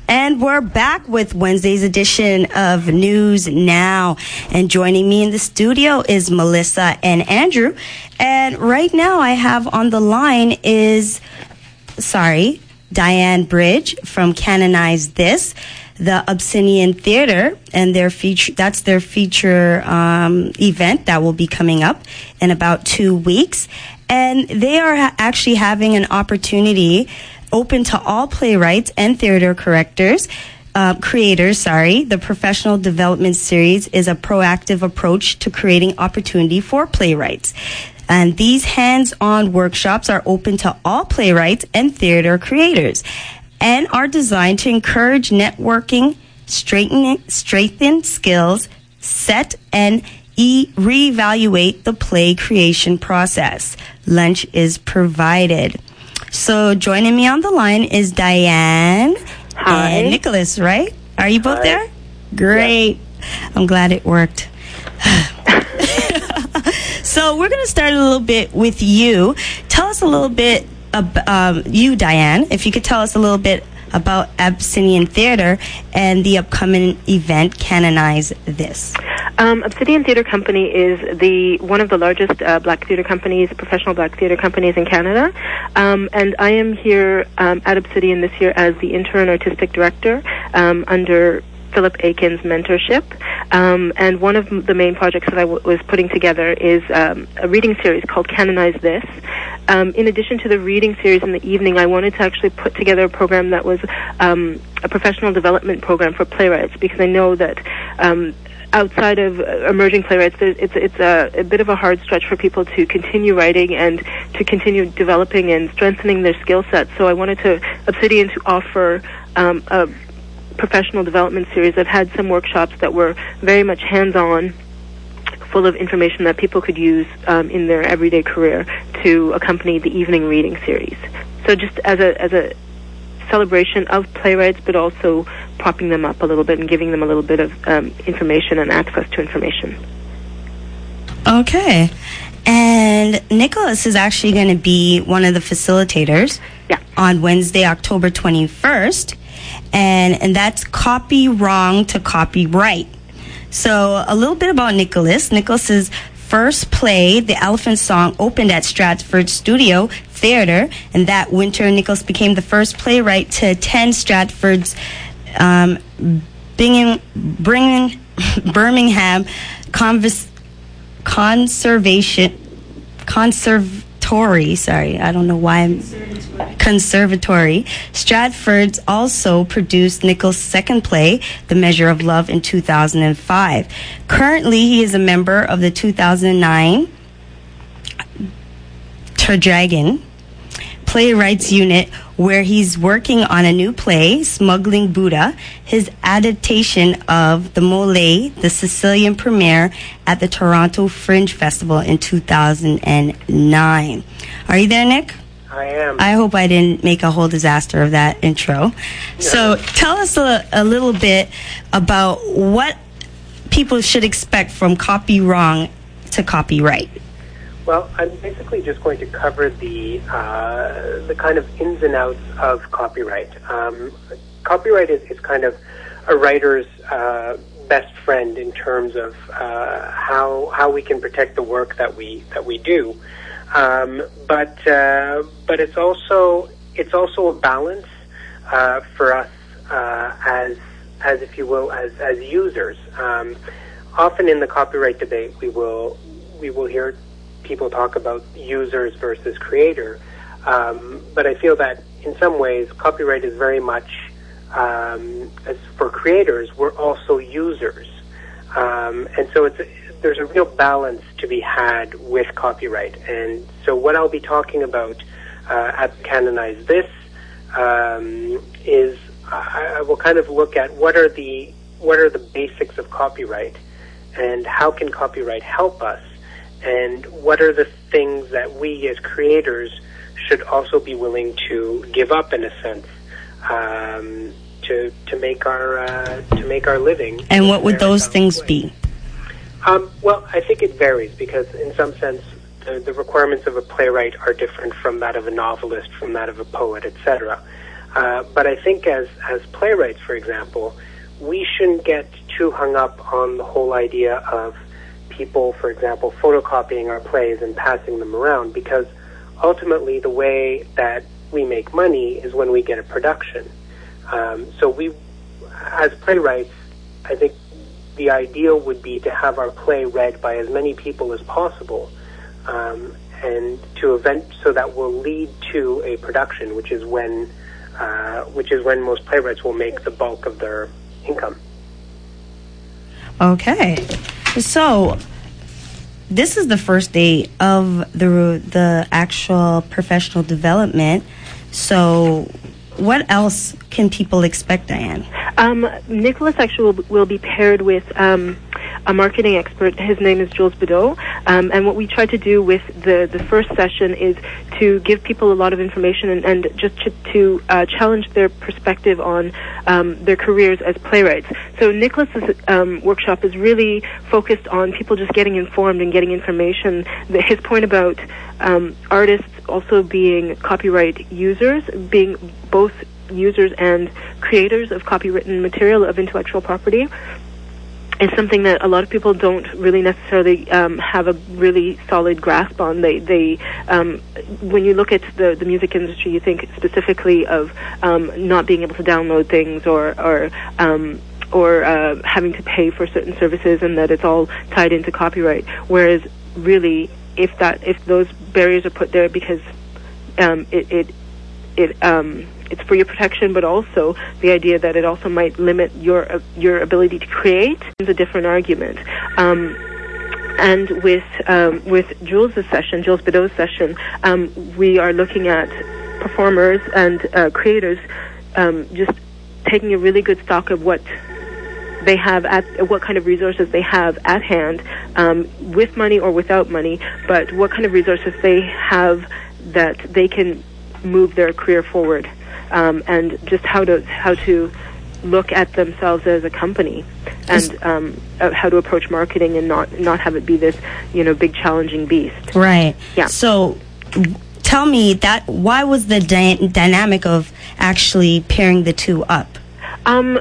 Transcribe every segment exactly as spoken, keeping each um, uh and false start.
And we're back with Wednesday's edition of News Now. And joining me in the studio is Melissa and Andrew. And right now I have on the line is, sorry, Diane Bridge from Canonize This, the Obsidian Theater, and their feature, that's their feature um, event that will be coming up in about two weeks. And they are ha- actually having an opportunity open to all playwrights and theater correctors, uh, creators, sorry. The Professional Development Series is a proactive approach to creating opportunity for playwrights. And these hands-on workshops are open to all playwrights and theater creators and are designed to encourage networking, straighten, strengthen skills, set and e- reevaluate the play creation process. Lunch is provided. So joining me on the line is Diane Hi. and Nicholas, right? Are you both Hi. there? Great. Yeah. I'm glad it worked. So we're going to start a little bit with you. Tell us a little bit about um, you, Diane, if you could tell us a little bit about Obsidian Theater and the upcoming event, Canonize This. Um, Obsidian Theater Company is the one of the largest uh, black theater companies, professional black theater companies in Canada. Um, and I am here um, at Obsidian this year as the intern artistic director um, under Philip Aiken's mentorship. Um, and one of the main projects that I w- was putting together is um, a reading series called Canonize This. Um, in addition to the reading series in the evening, I wanted to actually put together a program that was um, a professional development program for playwrights, because I know that um, outside of uh, emerging playwrights, there's, it's, it's a, a bit of a hard stretch for people to continue writing and to continue developing and strengthening their skill sets. So I wanted to Obsidian to offer um, a professional development series that had some workshops that were very much hands-on, full of information that people could use um, in their everyday career to accompany the evening reading series. So just as a as a celebration of playwrights, but also propping them up a little bit and giving them a little bit of um, information and access to information. Okay. And Nicholas is actually going to be one of the facilitators yeah. on Wednesday, October twenty-first. And, and that's Copy Wrong to Copyright. So a little bit about Nicholas. Nicholas's first play, The Elephant Song, opened at Stratford Studio Theater. And that winter, Nicholas became the first playwright to attend Stratford's um, Bingham, Bring, Birmingham Convers, Conservation Conservatory. Sorry, I don't know why I'm... Conservatory. Stratford also produced Nichols' second play, The Measure of Love, in two thousand five. Currently, he is a member of the two thousand nine Dragon Playwrights Unit, where he's working on a new play, Smuggling Buddha, his adaptation of The Mole, the Sicilian premiere at the Toronto Fringe Festival in two thousand nine. Are you there, Nick? I am. I hope I didn't make a whole disaster of that intro. Yeah. So tell us a, a little bit about what people should expect from Copy Wrong to Copyright. Well, I'm basically just going to cover the uh, the kind of ins and outs of copyright. Um, copyright is, is kind of a writer's uh, best friend in terms of uh, how how we can protect the work that we that we do. Um, but uh, but it's also it's also a balance uh, for us uh, as as if you will as as users. Um, often in the copyright debate, we will we will hear people talk about users versus creator. Um, but I feel that in some ways, copyright is very much um, as for creators, we're also users, um, and so it's. There's a real balance to be had with copyright. And so what I'll be talking about uh, at Canonize This um, is I, I will kind of look at what are the what are the basics of copyright and how can copyright help us, and what are the things that we as creators should also be willing to give up in a sense um, to to make our uh, to make our living. And what would those things be? Um, well, I think it varies because, in some sense, the, the requirements of a playwright are different from that of a novelist, from that of a poet, et cetera. Uh, but I think as, as playwrights, for example, we shouldn't get too hung up on the whole idea of people, for example, photocopying our plays and passing them around, because ultimately the way that we make money is when we get a production. Um, so we, as playwrights, I think the ideal would be to have our play read by as many people as possible, um, and to event so that will lead to a production, which is when, uh, which is when most playwrights will make the bulk of their income. Okay, so this is the first day of the the actual professional development. So, what else can people expect, Diane? Um, Nicholas actually will, will be paired with um, a marketing expert. His name is Jules Bedeau. Um, and what we try to do with the, the first session is to give people a lot of information and, and just to, to uh, challenge their perspective on um, their careers as playwrights. So Nicholas's um, workshop is really focused on people just getting informed and getting information. The, his point about um, artists also being copyright users, being both users and creators of copywritten material, of intellectual property, is something that a lot of people don't really necessarily um, have a really solid grasp on. They, they, um, when you look at the, the music industry, you think specifically of um, not being able to download things, or, or um, or uh, having to pay for certain services, and that it's all tied into copyright. Whereas, really, if that if those barriers are put there because um, it it it um, it's for your protection, but also the idea that it also might limit your uh, your ability to create is a different argument. Um, and with um, with Jules' session, Jules Bedeau's session, um, we are looking at performers and uh, creators um, just taking a really good stock of what they have at what kind of resources they have at hand, um, with money or without money, but what kind of resources they have that they can move their career forward, um, and just how to how to look at themselves as a company, and um, uh, how to approach marketing and not not have it be this, you know, big challenging beast. Right. Yeah. So, tell me that why was the dy- dynamic of actually pairing the two up? Um.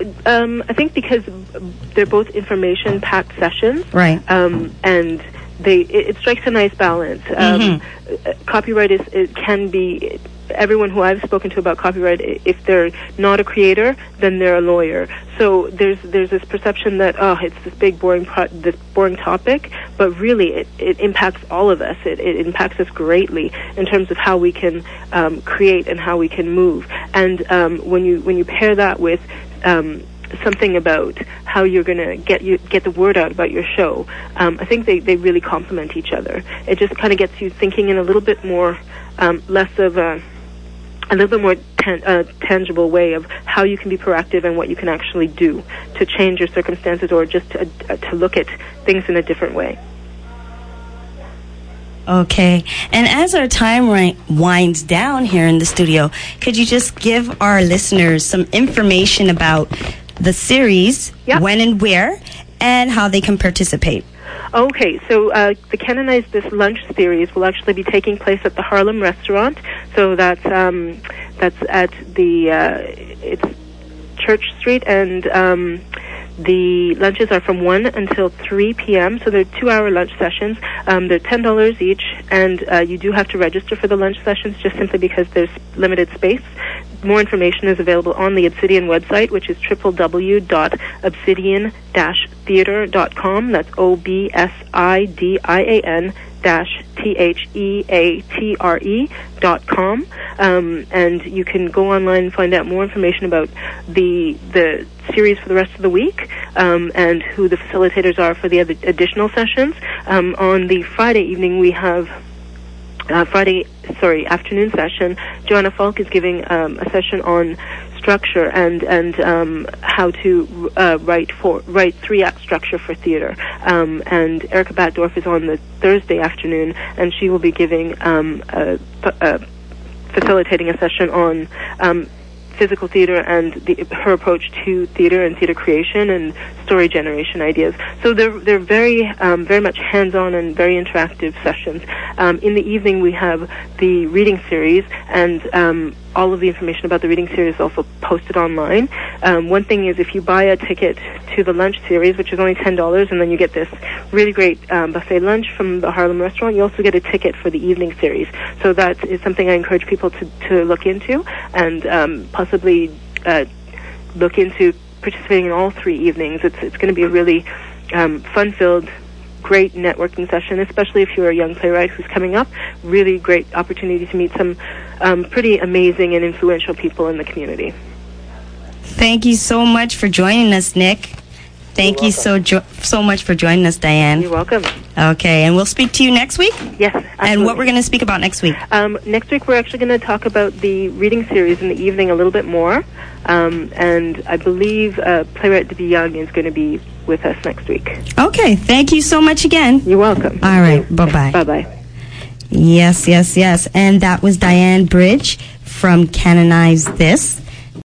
Um, I think because they're both information-packed sessions, right? Um, and they it, it strikes a nice balance. Um, mm-hmm. Copyright is it can be. Everyone who I've spoken to about copyright, if they're not a creator, then they're a lawyer. So there's there's this perception that oh, it's this big boring pro- this boring topic, but really it, it impacts all of us. It, it impacts us greatly in terms of how we can um, create and how we can move. And um, when you when you pair that with um, something about how you're going to get you get the word out about your show, um, I think they, they really complement each other. It just kind of gets you thinking in a little bit more um, less of a a little bit more tan- uh, tangible way of how you can be proactive and what you can actually do to change your circumstances, or just to, uh, to look at things in a different way. Okay. And as our time ri- winds down here in the studio, could you just give our listeners some information about the series, yep. when and where, and how they can participate? Okay, so uh, the Canonize This Lunch series will actually be taking place at the Harlem Restaurant. So that's um, that's at the uh, it's Church Street, and um, the lunches are from one until three p.m. So they're two-hour lunch sessions. Um, they're ten dollars each, and uh, you do have to register for the lunch sessions just simply because there's limited space. More information is available on the Obsidian website, which is w w w dot obsidian dash theatre dot com. That's O B S I D I A N dash T H E A T R E dot com. Um, and you can go online and find out more information about the the series for the rest of the week, um, and who the facilitators are for the other additional sessions. Um, on the Friday evening, we have Uh, Friday, sorry, afternoon session. Joanna Falk is giving um, a session on structure and and um, how to uh, write for write three act structure for theater. Um, and Erica Batdorf is on the Thursday afternoon, and she will be giving um, a, a, facilitating a session on um, physical theater and the, her approach to theater and theater creation and story generation ideas. So they're they're very um, very much hands-on and very interactive sessions. Um, in the evening, we have the reading series, and um, all of the information about the reading series is also posted online. Um, one thing is if you buy a ticket to the lunch series, which is only ten dollars, and then you get this really great um, buffet lunch from the Harlem restaurant, you also get a ticket for the evening series. So that is something I encourage people to, to look into and um, possibly uh, look into participating in all three evenings. It's, it's going to be a really um, fun-filled, great networking session, especially if you're a young playwright who's coming up. Really great opportunity to meet some um, pretty amazing and influential people in the community. Thank you so much for joining us, Nick. Thank you so jo- so much for joining us, Diane. You're welcome. Okay, and we'll speak to you next week? Yes, absolutely. And what we're going to speak about next week? Um, next week we're actually going to talk about the reading series in the evening a little bit more. Um, and I believe uh, playwright Debbie Young is going to be with us next week. Okay, thank you so much again. You're welcome. All right, bye-bye. Bye-bye. Yes, yes, yes. And that was Diane Bridge from Canonize This.